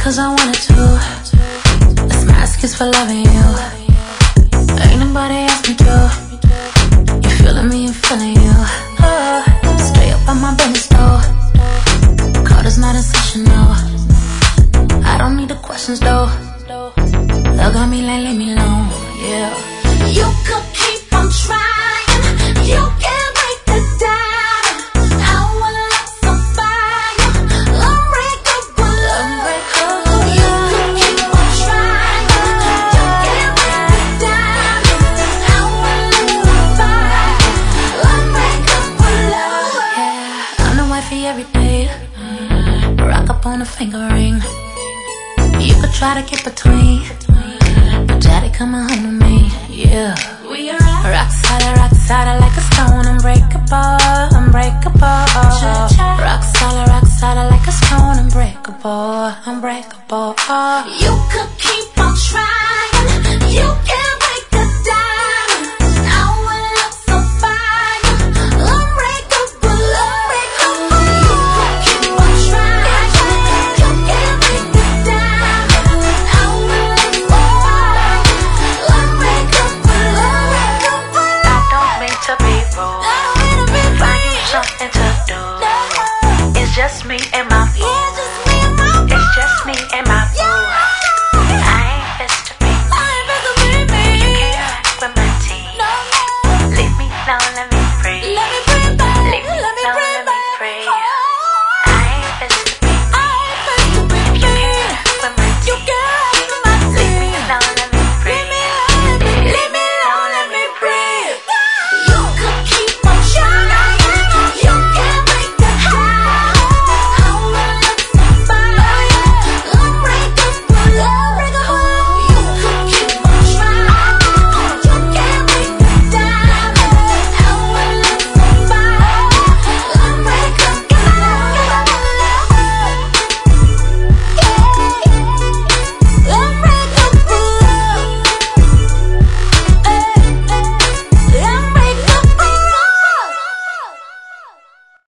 'cause I wanted to. This mask is for loving you. Ain't nobody else but you. You feeling me and feeling you. Oh, stay up on my business though. Call is not intentional. I don't need the questions though. Look at me like leave me alone. Yeah. You could keep on trying. You can't break the down. I will love somebody. Unbreakable. You could keep on trying. You can't break the down. I will love somebody. Unbreakable love. Yeah. I'm the wifey every day. Rock up on a finger ring. You could try to get between, but daddy coming home to me. Yeah. We are rock solid like a stone. I'm